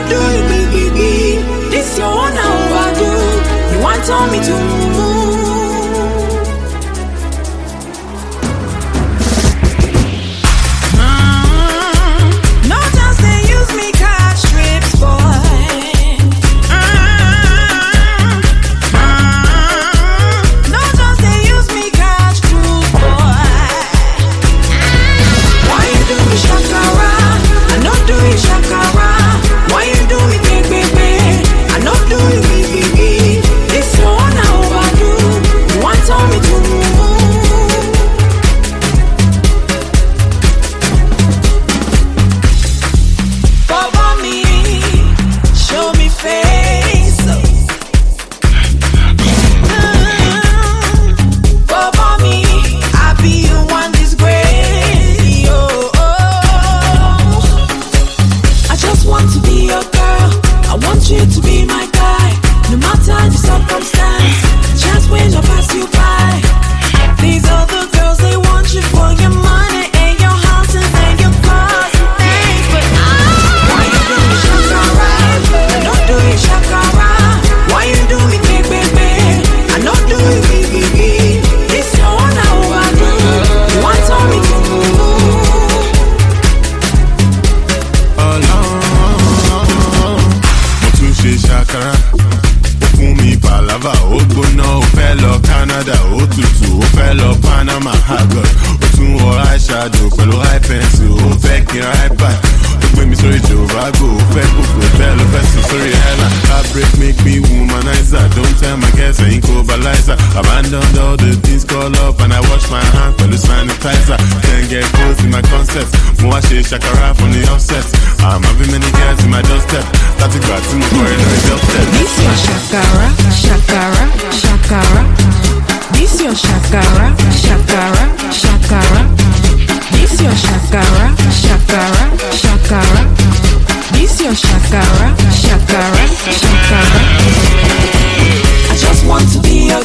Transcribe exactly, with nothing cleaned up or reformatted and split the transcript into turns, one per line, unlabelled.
not do you baby. This your one I overdo. You want tell me to move.
Shakara from the offset. I'm having many girls in my doorstep. That's a god to move forward in the doorstep.
This your Shakara, Shakara, Shakara. This your Shakara, Shakara, Shakara. This your Shakara, Shakara, Shakara. This your Shakara, Shakara, Shakara. I just want to be your